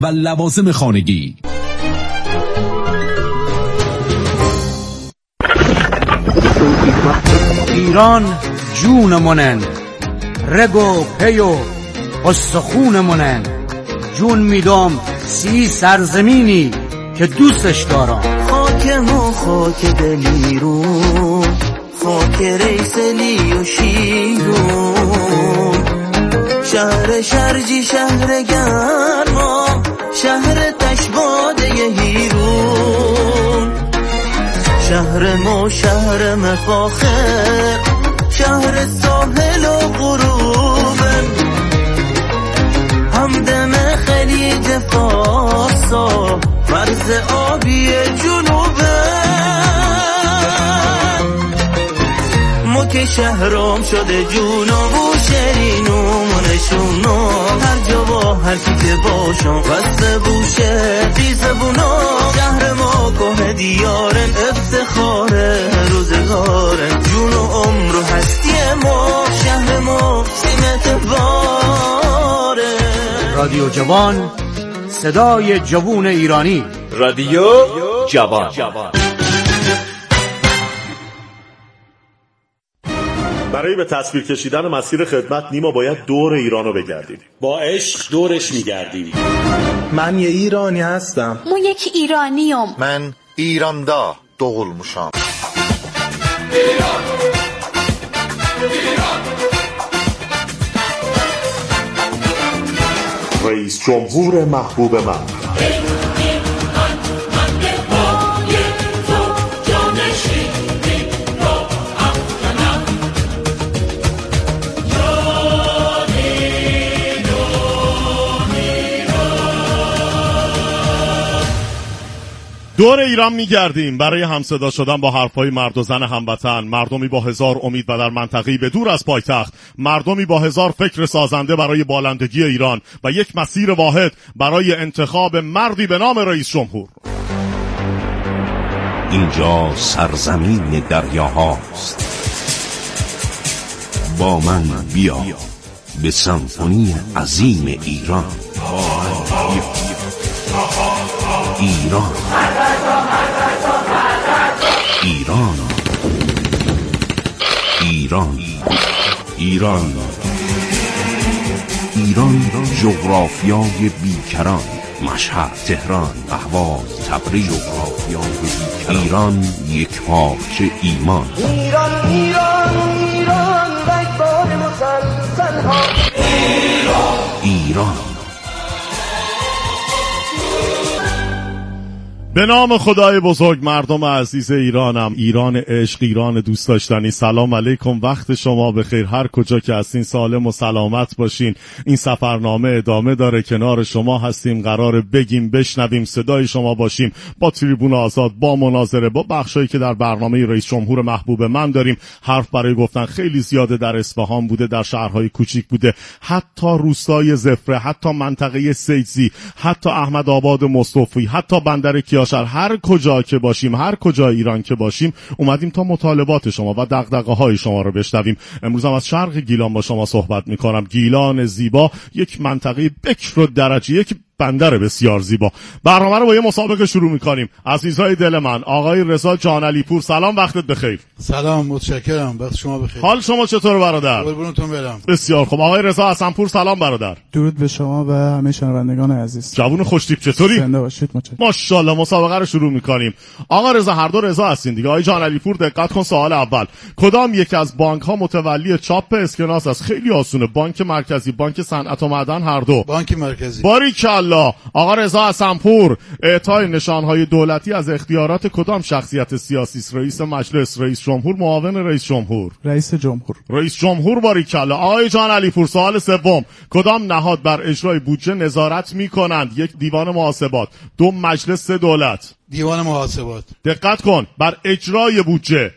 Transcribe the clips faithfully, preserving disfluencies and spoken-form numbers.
و لوازم خانگی. ایران جونمونن، رگ و پی و استخونمونن. جون میدم سی سرزمینی که دوستش دارم. خاکم و خاک دلیرون، خاک ریسلی و شیرون. شهر شرجی شهر گرما، شهر تشباده هیرون. شهر ما شهر مفاخر، شهر ساحل و غروبه. همدم خلیج فارسا، مرز آبی جنوبه. ما که شهرام شده جونم و شرینومونشونو. هر جا با هر کی که باشم قصد بوشه بی زبونا. شهر ما که دیارن افتخاره روزگارن. جون و عمر و هستی ما، شهر ما سینت باره. رادیو جوان، صدای جوون ایرانی. رادیو جوان. برای به تصویر کشیدن مسیر خدمت نیما باید دور ایرانو بگردیم. با عشق دورش میگردیم. من یه ایرانی هستم. من یک ایرانیم. من ایراندا doğulmuşam. ایران ایران رئیس جمهور محبوب من. دور ایران میگردیم برای همصدا شدن با حرفهای مرد و زن هموطن، مردمی با هزار امید و در منطقه‌ای به دور از پایتخت، مردمی با هزار فکر سازنده برای بالندگی ایران و یک مسیر واحد برای انتخاب مردی به نام رئیس جمهور. اینجا سرزمین دریاهاست. با من بیا به سمفونی عظیم ایران. با من بیا. ایران ایران ایران ایران ایران جغرافیای بیکران. مشهد، تهران، اهواز، تبریز. جغرافیای بیکران. ایران یک پارچه ایمان. ایران ایران ایران رگبار مسلسل ها. ایران ایران. به نام خدای بزرگ، مردم عزیز ایرانم، ایران عشق، ایران دوست داشتنی، سلام علیکم، وقت شما بخیر. هر کجا که هستین سالم و سلامت باشین. این سفرنامه ادامه داره، کنار شما هستیم، قراره بگیم بشنویم، صدای شما باشیم، با تریبون آزاد، با مناظره، با بخشایی که در برنامه رئیس جمهور محبوب من داریم. حرف برای گفتن خیلی زیاده. در اصفهان بوده، در شهرهای کوچیک بوده، حتی روستای زفره، حتی منطقه سیدزی، حتی احمدآباد مصطفی، حتی بندر کیاشر. هر کجا که باشیم، هر کجا ایران که باشیم، اومدیم تا مطالبات شما و دغدغه‌های شما رو بشنویم. امروز هم از شرق گیلان با شما صحبت می‌کنم. گیلان زیبا، یک منطقه بکر و درجه یک، بندر بسیار زیبا. برنامه رو با یه مسابقه شروع می‌کنیم. عزیزای دل من، آقای رضا جانعلی پور، سلام، وقتت بخیر. سلام، متشکرم، وقت شما بخیر. حال شما چطور برادر؟ قربونتون برم. بسیار خوب. آقای رضا حسنپور، سلام برادر. درود به شما و همه شنوندگان عزیز. جوون خوشتیپ، چطوری؟ زنده باشید. متشکرم. ماشاءالله. مسابقه رو شروع می‌کنیم. آقا رضا، هر دو رضا هستین دیگه. آقای جانعلی پور، دقت کن. سوال اول، کدام یک از بانک‌ها متولی چاپ اسکناس است؟ خیلی آسونه. بانک مرکزی، بانک صنعت و معدن، هر دو. بانک مرکزی. باریکالله. آقا رضا حسنپور، اعطای نشانهای دولتی از اختیارات کدام شخصیت سیاسی است؟ رئیس مجلس، رئیس جمهور، معاون رئیس جمهور؟ رئیس جمهور. رئیس جمهور. باریکالله. آقای جانعلی پور، سوال سوم، کدام نهاد بر اجرای بودجه نظارت می‌کنند؟ یک، دیوان محاسبات، دو، مجلس دولت. دیوان محاسبات. دقت کن، بر اجرای بودجه.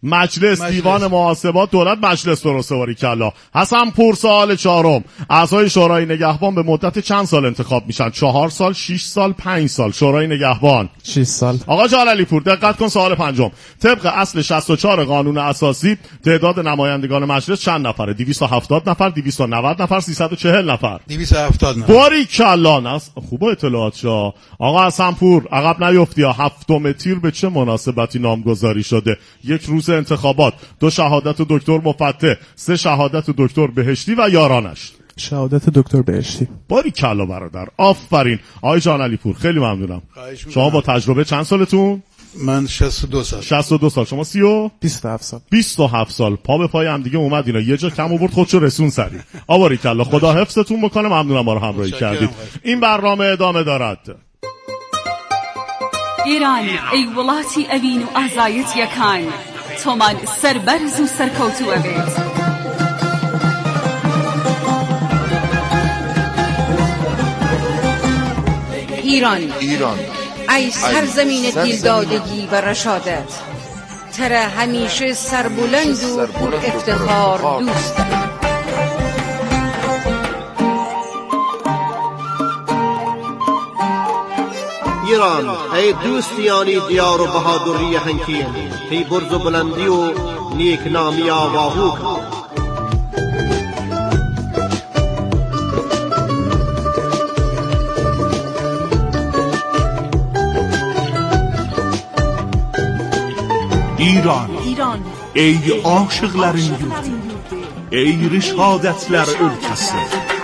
مجلس, مجلس. دیوان محاسبات دولت مجلس. درسته باریکلا. حسن پور سوال چهارم. اعضای شورای نگهبان به مدت چند سال انتخاب میشن؟ چهار سال، شش سال، پنج سال. شورای نگهبان شش سال. آقا جلالی پور دقت کن. سوال پنجم. طبق اصل شصت و چهار قانون اساسی تعداد نمایندگان مجلس چند نفره؟ دویست و هفتاد نفر، دویست و نود نفر، سیصد و چهل نفر. دویست و هفتاد نفر. باریکلا. ناس خوبه اطلاعات شا. آقا حسن پور عقب نیفتی. هفتم تیر به چه مناسبتی نامگذاری شده؟ یک روز انتخابات، دو شهادت دکتر مفتح، سه شهادت دکتر بهشتی و یارانش. شهادت دکتر بهشتی. باریکلا برادر، آفرین. آقای جان علی پور خیلی ممنونم. شما با تجربه چند سالتون؟ من شصت و دو سال. شصت و دو سال. شما سی و بیست و هفت سال. بیست و هفت سال. پا به پای هم دیگه اومد اینا یه جا کم آورد خودشو رسون سری. آباریکلا. خدا حفظتون بکنه. ممنونم ما رو همراهی کردید. این برنامه ادامه دارد. ایران ای وڵاتی ئەبین و ئازایەتیەکان تۆمان سەربەرز و سەرکەوتووە بێت. ایران ایران ای سرزمین دلدادگی و رشادت، ترا همیشه سربلند و پر افتخار دوست دارم. ایران ای دوستیانی دیار و بهادری هنکین، ای برز و بلندی و نیکنامی آواهو کن. İran, İran ey aşıqların yurdu, ey rişadətlər ölkəsi.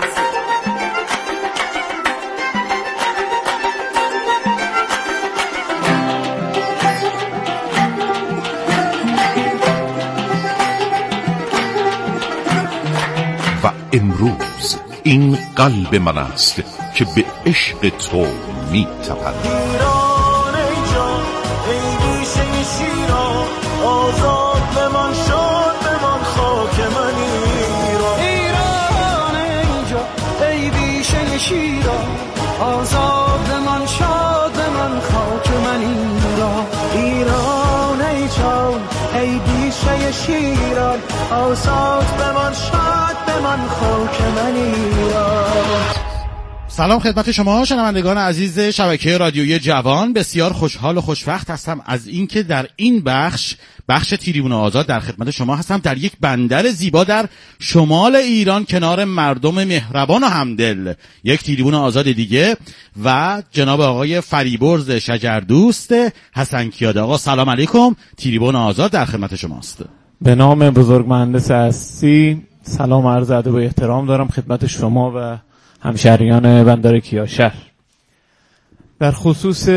و امروز این قلب من است که به عشق تو می تپد. ایران ای جان ای بیشه شیران، آزاد بمان شاد بمان خاک من ایران. ایران ای جان ای بیشه شیران، آزاد بمان شاد بمان خاک من ایران. ایران ای جان ای بیشه شیران، آزاد بمان شاد بمان خاک من ایران. سلام خدمت شما شنوندگان عزیز شبکه رادیویی جوان. بسیار خوشحال و خوشوقت هستم از اینکه در این بخش بخش تریبون آزاد در خدمت شما هستم، در یک بندر زیبا در شمال ایران کنار مردم مهربان و همدل. یک تریبون آزاد دیگه و جناب آقای فریبرز شجردوست حسن کیاده. آقا سلام علیکم. تریبون آزاد در خدمت شماست. به نام بزرگ مهندس هستی سلام عرض ادب و احترام دارم خدمت شما و همشهریان بندر کیاشر. در خصوص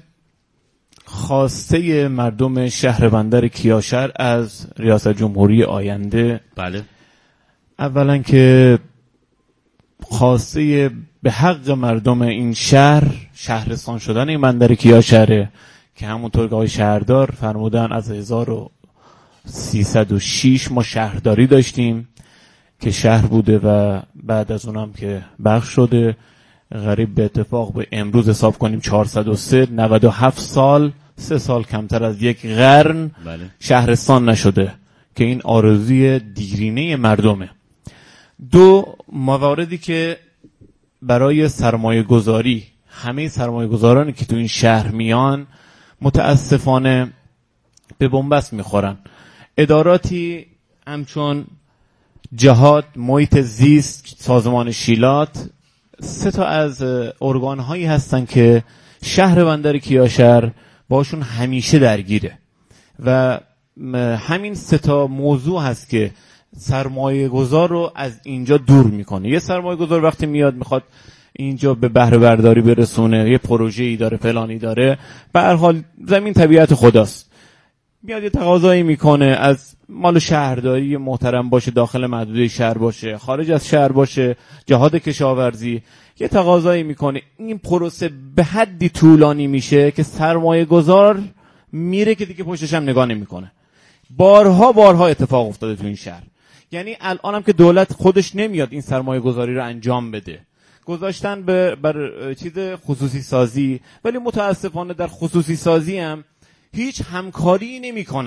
خواسته مردم شهر بندر کیاشر از ریاست جمهوری آینده، بله، اولا که خواسته به حق مردم این شهر شهرستان شدن این بندر کیاشره که همونطور که آقای شهردار فرمودن از هزار و سیصد و شش ما شهرداری داشتیم که شهر بوده و بعد از اونم که بخش شده. غریب به اتفاق به امروز حساب کنیم چهارصد و سه، نود و هفت سال، سه سال کمتر از یک قرن بله. شهرستان نشده که این آرزوی دیرینه مردمه. دو، مواردی که برای سرمایه گذاری همه سرمایه گذارانی که تو این شهر میان متاسفانه به بنبست میخورن. اداراتی همچون جهاد، محیط زیست، سازمان شیلات، سه تا از ارگان هایی هستن که شهر بندر کیاشر باشون همیشه درگیره و همین سه تا موضوع هست که سرمایه گذار رو از اینجا دور میکنه. یه سرمایه گذار وقتی میاد میخواد اینجا به بهره برداری برسونه، یه پروژه‌ای داره، پلانی داره، به هر حال زمین طبیعت خداست، میاد یه تقاضایی میکنه از مال شهرداری محترم باشه، داخل محدوده شهر باشه، خارج از شهر باشه، جهاد کشاورزی، یه تقاضایی میکنه. این پروسه به حدی طولانی میشه که سرمایه گذار میره که دیگه پشتش هم نگاه نمیکنه. بارها بارها اتفاق افتاده تو این شهر. یعنی الانم که دولت خودش نمیاد این سرمایه گذاری رو انجام بده، گذاشتن به بر چیز خصوصی سازی، ولی متاسفانه در خصوصی سازی هم هیچ همکاری نمیکنن.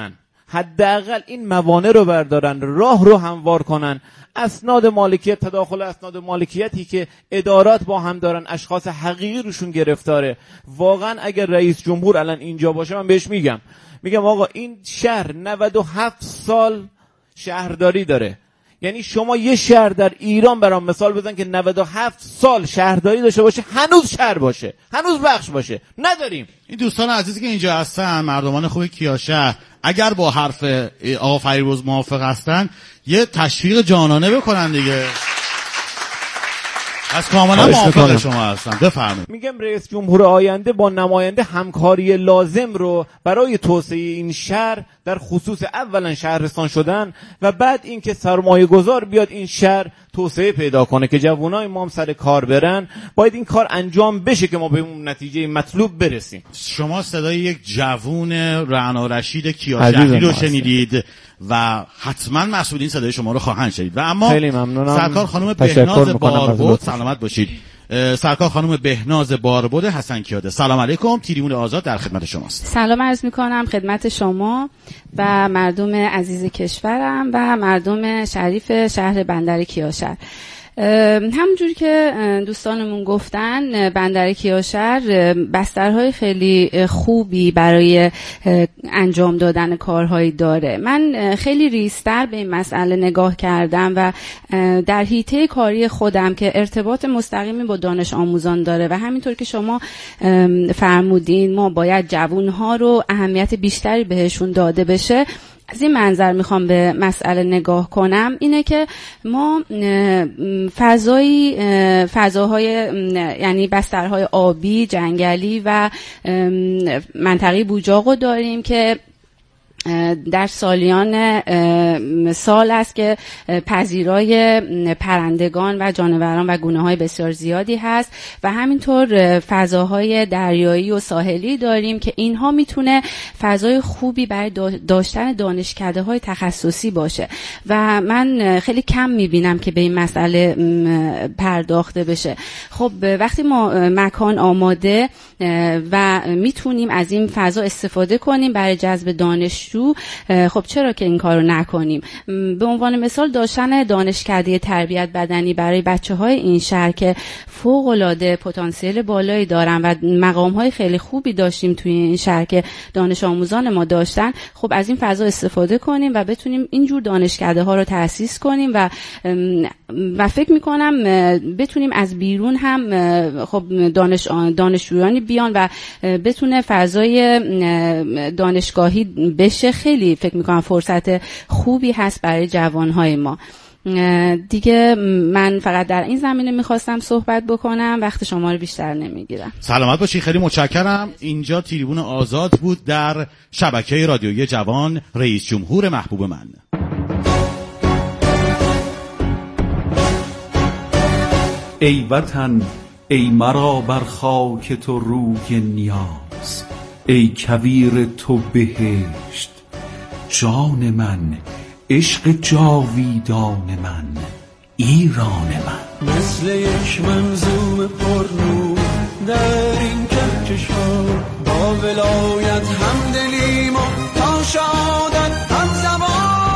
حداقل این موانع رو بردارن، راه رو هموار کنن. اسناد مالکیت، تداخل اسناد مالکیتی که ادارات با هم دارن، اشخاص حقیقی روشون گرفتاره. واقعا اگر رئیس جمهور الان اینجا باشه من بهش میگم میگم آقا این شهر نود و هفت سال شهرداری داره. یعنی شما یه شهر در ایران برام مثال بزن که نود و هفت سال شهرداری داشته باشه، هنوز شهر باشه، هنوز بخش باشه. نداریم. این دوستان عزیزی که اینجا هستن، مردمان خوب کیاشهر، اگر با حرف آقا فریبرز موافق هستن یه تشویق جانانه بکنن دیگه. از کاملا موافق شما هستم. بفرمایید. میگم رئیس جمهور آینده با نماینده همکاری لازم رو برای توسعه این شهر در خصوص اولا شهرستان شدن و بعد اینکه سرمایه گذار بیاد این شهر توسعه پیدا کنه که جوانای ما هم سر کار برن، باید این کار انجام بشه که ما به اون نتیجه مطلوب برسیم. شما صدای یک جوون رعنا رشید کیاشهری رو شنیدید و حتما مسئولین صدای شما رو خواهند شنید. و اما خیلی ممنونم. سرکار خانم بهناز باربد، سلامت باشید. سرکار خانم بهناز باربد حسن کیاده، سلام علیکم. تریبون آزاد در خدمت شماست. سلام عرض میکنم خدمت شما و مردم عزیز کشورم و مردم شریف شهر بندر کیاشهر. همونجوری که دوستانمون گفتن، بندر کیاشهر بسترهای خیلی خوبی برای انجام دادن کارهایی داره. من خیلی ریزتر به این مسئله نگاه کردم و در حیطه کاری خودم که ارتباط مستقیمی با دانش آموزان داره و همینطور که شما فرمودین ما باید جوانها رو اهمیت بیشتری بهشون داده بشه، از این منظر میخوام به مسئله نگاه کنم. اینه که ما فضایی فضاهای یعنی بسترهای آبی، جنگلی و منطقه بوجاقو داریم که در سالیان سال است که پذیرای پرندگان و جانوران و گونه‌های بسیار زیادی هست و همینطور فضاهای دریایی و ساحلی داریم که اینها میتونه فضای خوبی برای داشتن دانشکده‌های تخصصی باشه و من خیلی کم میبینم که به این مسئله پرداخته بشه. خب وقتی ما مکان آماده و میتونیم از این فضا استفاده کنیم برای جذب دانش، خب چرا که این کارو نکنیم؟ به عنوان مثال داشتن دانشکده تربیت بدنی برای بچه‌های این شهر که فوق‌العاده پتانسیل بالایی دارن و مقام‌های خیلی خوبی داشتیم توی این شهر که دانش آموزان ما داشتن، خب از این فضا استفاده کنیم و بتونیم اینجور دانشکده ها رو تأسیس کنیم و و فکر می‌کنم بتونیم از بیرون هم خب دانش دانشجویانی بیان و بتونه فضای دانشگاهی بشه. خیلی فکر میکنم فرصت خوبی هست برای جوانهای ما. دیگه من فقط در این زمینه میخواستم صحبت بکنم، وقت شما رو بیشتر نمیگیرم. سلامت باشی، خیلی متشکرم. اینجا تریبون آزاد بود در شبکه رادیویی جوان، رئیس جمهور محبوب من. ای وطن، ای مرا بر خاک تو روی نیاز، ای کویر تو بهشت جان من، عشق جاویدان من، ایران من. مثل یک منظوم پرنور در این کهکشان، با ولایت همدلیم و تا شادت هم زمان.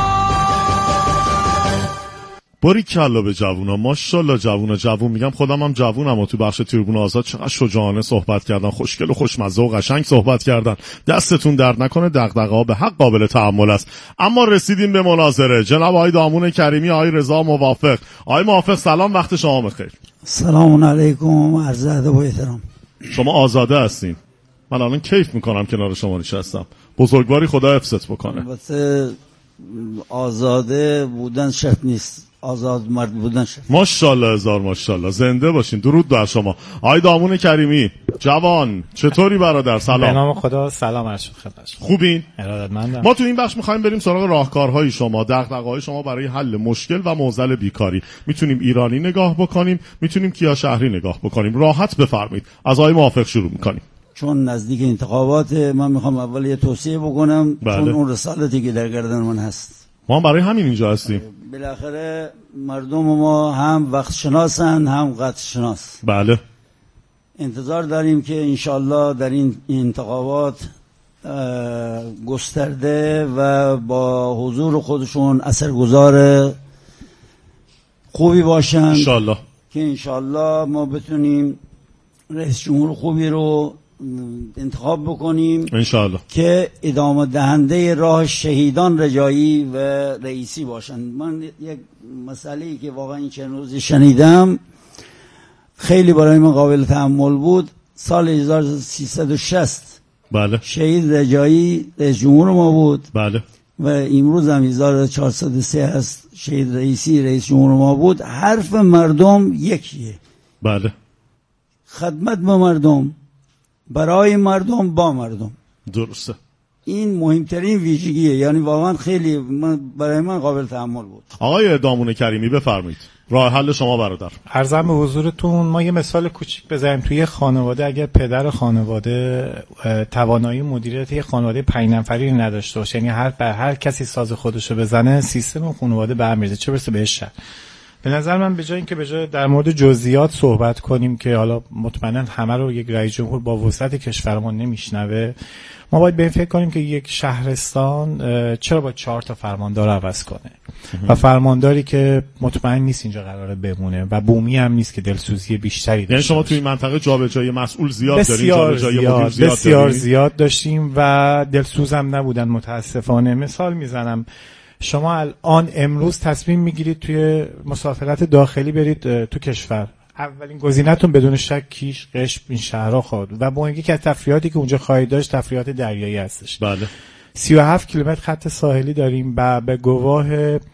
باری کلا به جوونا، ماشاءالله جوونا. جوون میگم خودم هم جوونم و تو بخش تریبون آزاد چقدر شجاعانه صحبت کردن، خوشگل و خوشمزه و قشنگ صحبت کردن. دستتون درد نکنه، دغدغه‌ها به حق قابل تحمل است. اما رسیدیم به مناظره. جناب آقای دامون کریمی، آقای رضا موافق. آقای موافق سلام، وقت شما بخیر. سلام علیکم، عرض ادب و احترام. شما آزاده هستین. من الان کیف میکنم کنار شما نشستم. بزرگواری خدا حفظت بکنه. البته آزاده بودن شرط نیست، آزاد مرد بودن شرط. ماشاءالله هزار ماشاءالله، زنده باشین. درود بر شما. آقای دامون کریمی جوان، چطوری برادر؟ سلام. به نام خدا، سلام عرض خدمت. خوبین؟ ارادتمندم. ما تو این بخش می‌خوایم بریم سراغ راهکارهای شما، دغدغه‌های شما برای حل مشکل و معضل بیکاری. میتونیم ایرانی نگاه بکنیم، میتونیم کیاشهری نگاه بکنیم. راحت بفرمایید. از آقای موافق شروع می‌کنیم. چون نزدیک انتخابات من میخوام اول یه توصیه بکنم. بله. چون اون رسالتی که در گردن من هست، ما هم برای همین اینجا هستیم. بالاخره مردم ما هم وقت شناسن هم قدر شناس. بله. انتظار داریم که انشالله در این انتخابات گسترده و با حضور خودشون اثرگذار خوبی باشن انشالله که انشالله ما بتونیم رئیس جمهور خوبی رو انتخاب بکنیم انشالله که ادامه دهنده راه شهیدان رجایی و رئیسی باشن. من یک مسئله‌ای که واقعا این چند روزی شنیدم خیلی برای من قابل تأمل بود. سال هزار و سیصد و شصت بله شهید رجایی رئیس جمهور ما بود بله و امروز هم هزار و چهارصد و سه هست شهید رئیسی رئیس جمهور ما بود. حرف مردم یکیه، بله خدمت به مردم، برای مردم، با مردم. درسته، این مهمترین ویژگیه، یعنی واقعا خیلی من برای من قابل تأمل بود. آقای دامون کریمی بفرمایید راه حل شما برادر. عرضم به حضورتون ما یه مثال کوچیک بزنیم. توی خانواده اگر پدر خانواده توانایی مدیریت یه خانواده پنج نفری نداشته باشه، یعنی هر بر هر کسی ساز خودشو بزنه، سیستم خانواده برمی‌ریزه، چه برسه بهش شد. به نظر من به جای اینکه به جای در مورد جزئیات صحبت کنیم که حالا مطمئنا همه رو یک رئیس جمهور با وسعت کشورمون نمیشنوه، ما باید به این فکر کنیم که یک شهرستان چرا با چهار تا فرماندار عوض کنه و فرمانداری که مطمئن نیست اینجا قراره بمونه و بومی هم نیست که دلسوزی بیشتری داشته. یعنی شما توی این منطقه جابجایی مسئول زیاد دارین، جابجایی مدیر زیاد بسیار دارین؟ زیاد داشتیم و دلسوزم نبودن متاسفانه. مثال میزنم، شما الان امروز تصمیم میگیرید توی مسافرت داخلی برید تو کشور، اولین گزینه‌تون بدون شک کیش، قشم، این شهرها خواهد و با اینکه که تفریحاتی که اونجا خواهید داشت تفریحات دریایی هستش. بله. سی و هفت کیلومتر خط ساحلی داریم و به گواه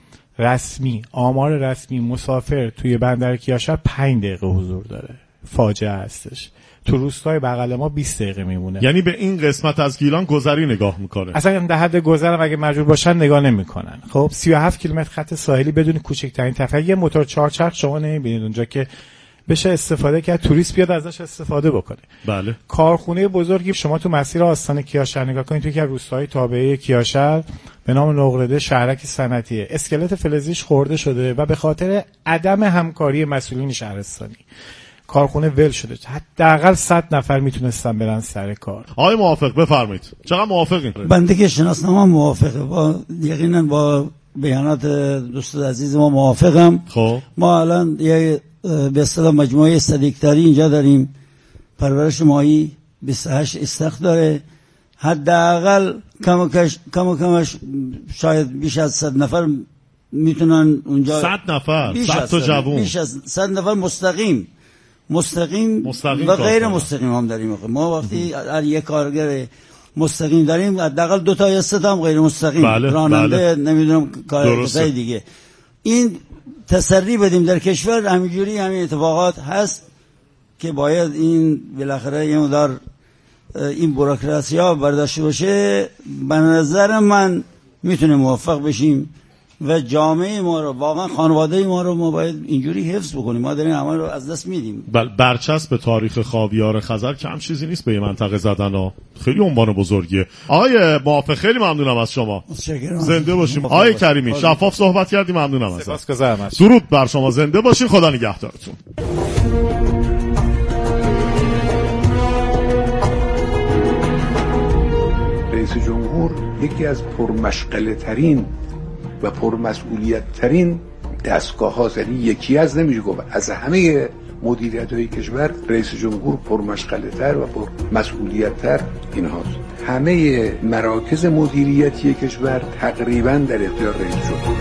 رسمی، آمار رسمی، مسافر توی بندر کیاشر پنج دقیقه حضور داره. فاجعه هستش. تو روستای بغل ما بیست دقیقه میمونه. یعنی به این قسمت از گیلان گذری نگاه میکنه. اصلا در حد گذرم اگه مجبور باشن نگاه نمیکنن. خب سی و هفت کیلومتر خط ساحلی بدون کوچکترین تفریح، یه موتور چهارچرخ شما نمیبینید اونجا که بشه استفاده کرد، توریست بیاد ازش استفاده بکنه. بله. کارخونه بزرگی شما تو مسیر آستان کیاشر نگاه کنید، توی که روستای تابعه کیاشر به نام نقرده شهرک صنعتیه، اسکلت فلزیش خورده شده و به خاطر عدم همکاری مسئولین شهرستانی کارخونه ول شده. حداقل صد نفر میتونستن برن سر کار. آقای موافق بفرمایید. چقدر موافقین؟ بنده که شناسنامه موافقه، با یقینا با بیانات دوست عزیز ما موافقم. خب ما الان یه به اصطلاح مجموعه صدیقتری اینجا داریم، پرورش ماهی بیست و هشت استخر داره، حداقل کم و کش کم و کمش شاید بیش از صد نفر میتونن اونجا. صد نفر، صد تا جوون، بیش از صد نفر مستقیم مستقیم, مستقیم و غیر مستقیم هم داریم. ما وقتی هر یک کارگر مستقیم داریم، حداقل دو تا یا سه تا هم غیر مستقیم، بله، راننده بله. نمیدونم کارهای دیگه. این تسری بدیم در کشور همینجوری همین اتفاقات هست که باید این بالاخره یه مقدار این بوروکراسی ها برداشته باشه. به نظر من میتونه موفق بشیم و جامعه ما رو، واقعا خانواده ما رو ما باید اینجوری حفظ بکنیم. ما داریم همه رو از دست میدیم. بل برچسب تاریخ خاویار خزر کم چیزی نیست به یه منطقه زدن ها. خیلی عنوان بزرگیه. آقای موافق خیلی ممنونم از شما. زنده باشیم. آقای کریمی شفاف صحبت کردیم، ممنونم ازت. سپاسگزارم. درود بر شما، زنده باشین، خدا نگهدارتون. رئیس جمهور یکی از پرمشغله ترین و پرمسئولیت ترین دستگاه ها، یعنی یکی از نمیشه گفت از همه مدیریت های کشور رئیس جمهور پرمشغله تر و پرمسئولیت تر این هاست. همه مراکز مدیریتی کشور تقریبا در اختیار رئیس جمهور.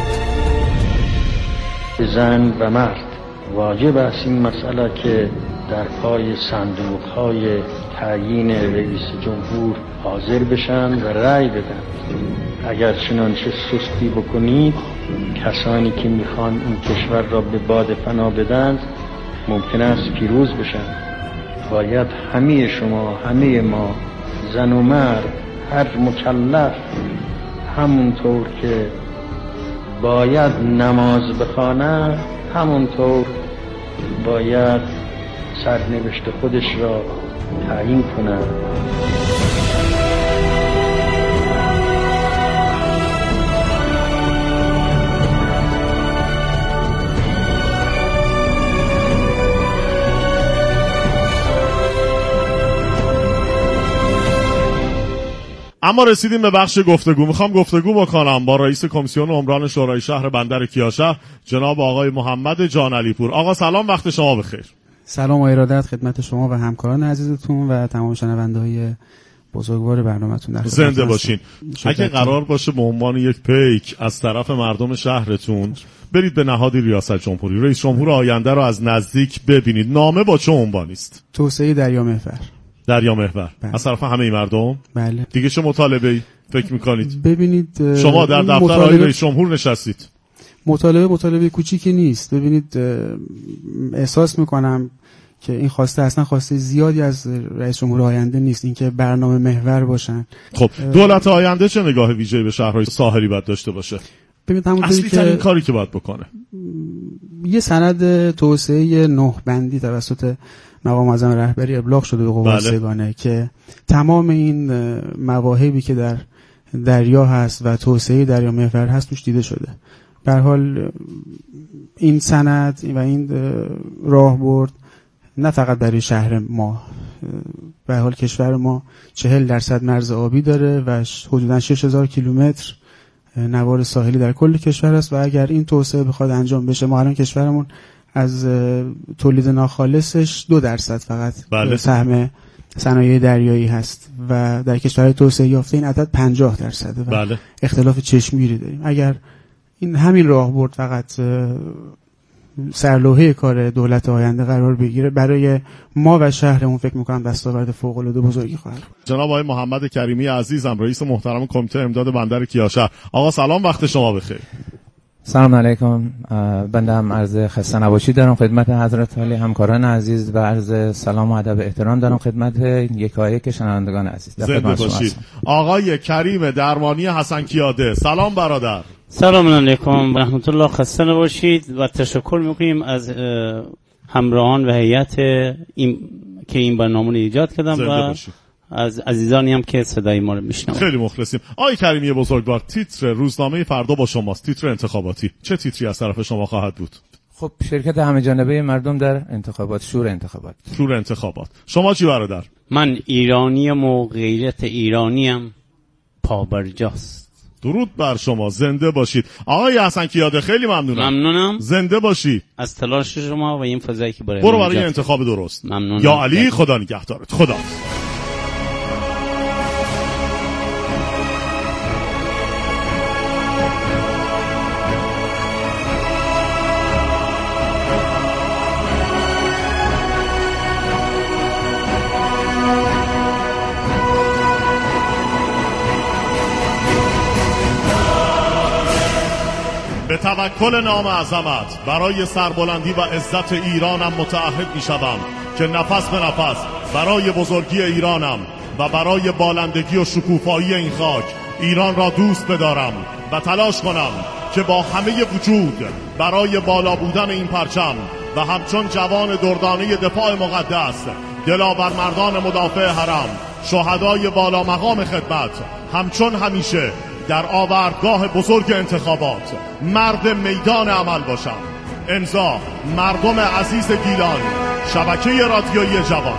زن و مرد واجب است این مسئله که در پای صندوق های تعیین رئیس جمهور حاضر بشن و رأی بدن. اگر چنانچه سستی بکنید، کسانی که میخوان این کشور را به باد فنا بدن ممکن است پیروز بشن. باید همه شما، همه ما، زن و مرد، هر مکلف همونطور که باید نماز بخوانه، همونطور باید سرنوشت خودش را تعیین کنه. اما رسیدیم به بخش گفتگو. میخوام گفتگو بکنم با رئیس کمیسیون عمران شورای شهر بندر کیاشهر جناب آقای محمد جان علی پور. آقا سلام، وقت شما بخیر. سلام و ارادت خدمت شما و همکاران عزیزتون و تمام شنونده‌های بزرگوار برنامه‌تون. در زنده باشین. اگه قرار باشه به عنوان یک پیک از طرف مردم شهرتون برید به نهاد ریاست جمهوری، رئیس جمهور آینده رو از نزدیک ببینید، نامه با چه عنوانی است؟ توسعه دریا محور. دریا محور از طرف همه مردم؟ بله. دیگه چه مطالبه‌ای فکر می‌کنید؟ ببینید شما در دفتر آقای رئیس جمهور نشستید. مطالبه مطالبه کوچیکی نیست. ببینید احساس می‌کنم که این خواسته اصلا خواسته زیادی از رئیس جمهور آینده نیست، اینکه برنامه محور باشن. خب دولت آینده چه نگاه ویژه‌ای به شهرهای ساحلی باید داشته باشه؟ ببینید همونطوری اصلی که ترین کاری که باید بکنه یه سند توسعه نه بندی توسط مقام معظم رهبری ابلاغ شده به قوه سگانه بله. که تمام این مواهبی که در دریا هست و توسعه دریا محور هست توش دیده شده. به هر حال این سند و این راهبرد نه فقط برای شهر ما، به هر حال کشور ما چهل درصد مرز آبی داره و حدوداً شش هزار کیلومتر نوار ساحلی در کل کشور است و اگر این توسعه بخواد انجام بشه، ما الان کشورمون از تولید ناخالصش دو درصد فقط بله. سهم صنایع دریایی هست و در کشورهای توسعه یافته این عدد پنجاه درصده و بله. اختلاف چشمگیری داریم. اگر این همین راهبرد فقط سرلوحه کار دولت آینده قرار بگیره، برای ما و شهرمون فکر میکنم دستاورد فوق العاده بزرگی خواهد بود. جناب آقای محمد کریمی عزیزم، رئیس محترم کمیته امداد بندر کیاشهر. آقا سلام، وقت شما بخیر. سلام علیکم. بنده هم عرض خسته نباشید دارم خدمت حضرت عالی، همکاران عزیز و عرض سلام و ادب احترام دارم خدمت یکایک شنوندگان عزیز. زنده باشید. آقای کریم درمانی حسن کیاده، سلام برادر. سلام علیکم و رحمت الله، خسته نباشید و تشکر میکنیم از همراهان و هیئت این که این برنامه رو ایجاد کردن و باشید. از عزیزانی هم که صدای ما رو میشنون. خیلی مخلصیم. آقای کریمی بزرگوار، تیتر روزنامه فردا با شماست، تیتر انتخاباتی. چه تیتری از طرف شما خواهد بود؟ خب شرکت همه جانبه مردم در انتخابات، شور انتخابات. شور انتخابات. شما چی برادر؟ من ایرانیم و غیرت ایرانیم پابرجاست. درود بر شما، زنده باشید. آقای حسن کیاده خیلی ممنونم. ممنونم. زنده باشید. از تلاش شما و این فضایی که برای برو برای انتخاب درست. ممنونم. یا علی، خدا نگهدارت. خدا. به توکل نام عظمت برای سربلندی و عزت ایرانم متعهد می شدم که نفس به نفس برای بزرگی ایرانم و برای بالندگی و شکوفایی این خاک ایران را دوست بدارم و تلاش کنم که با همه وجود برای بالا بودن این پرچم و همچون جوان دردانه دفاع مقدس، دلاور مردان مدافع حرم، شهدای بالا مقام خدمت، همچون همیشه در آوردگاه بزرگ انتخابات مرد میدان عمل باشم. امضا مردم عزیز گیلان، شبکه رادیویی جوان.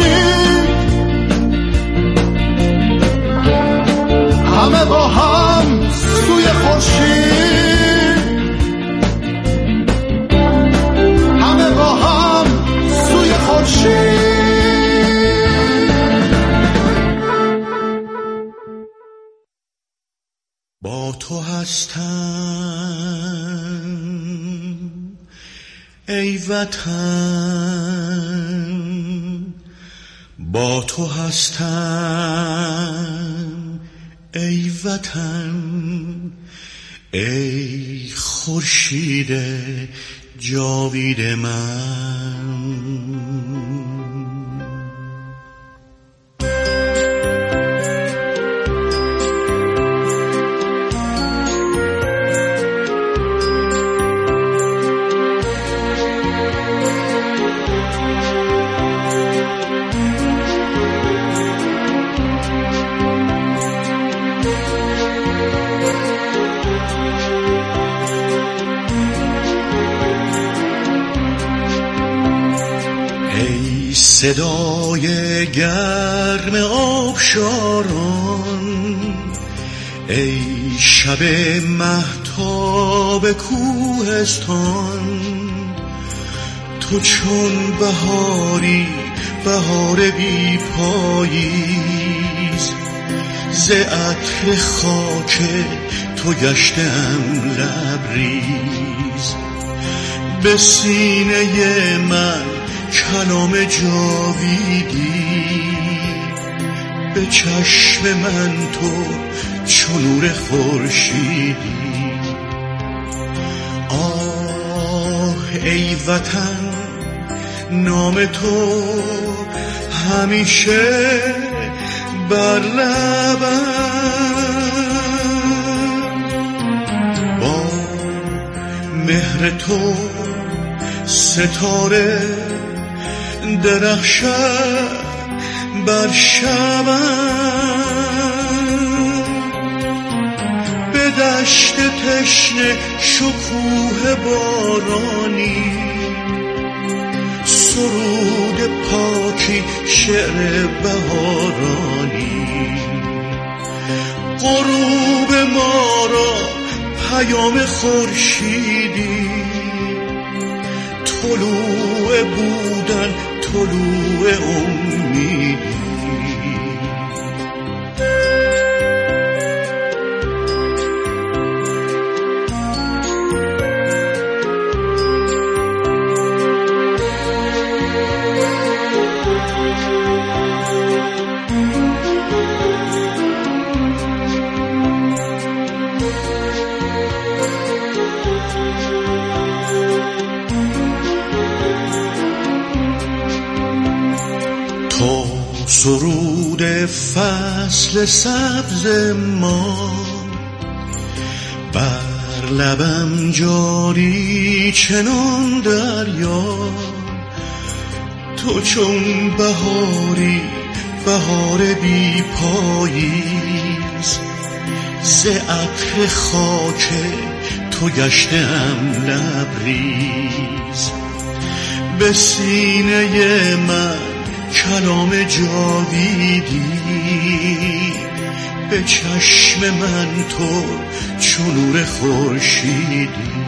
همه با هم خورشید همه با هم سوی خورشید. با تو هستم ای وطن، با تو هستم ای وطن، ای خورشید جاوید من. صدای گرم آبشاران، ای شب مهتاب کوهستان، تو چون بهاری بهار بی پاییز، ز عطر خاک تو گشتم لبریز. به سینه من کلام جاویدی، به چشم من تو چون نور خورشیدی. آه ای وطن، نام تو همیشه بر لبم، با مهر تو ستاره درخشد بر شبم. به دشت تشنه شکوه بارانی، سرود پاکی شعر بهارانی. غروب ما را پیام خورشیدی، طلوع بودن طلوع امیدی. سرود فصل سبز ما، بر لبم جاری چنان دریا. تو چون بهاری بهار بی پاییز، ز عطر خاک تو گشتم لبریز. به سینه من کلام جاویدی، به چشم من تو چون نور خورشیدی.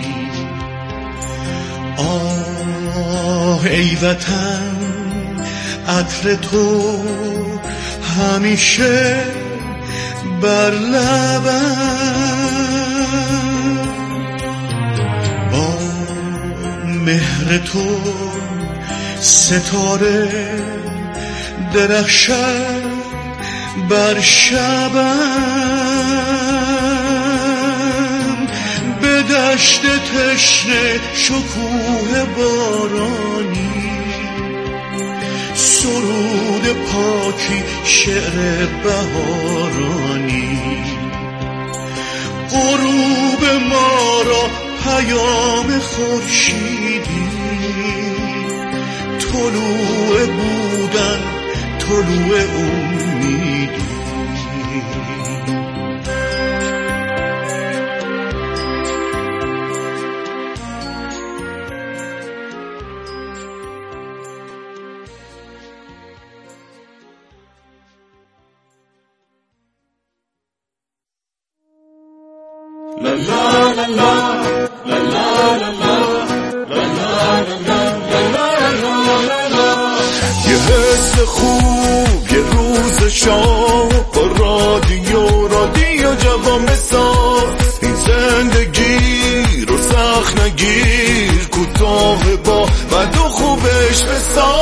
آه ای وطن، عطر تو همیشه بر لبم، با مهر تو ستاره درخشد بر شبم. به دشت تشنه شکوه بارانی، سرود پاکی شعر بهارانی. غروب ما را پیام خورشیدی، طلوع بودن طلوع امیدی. لا لا لا لا یه حس خوب یه روز شام با رادیو رادیو جوان بساز این زندگی رو سخت نگیر کوتاه با بد و خوبش بساز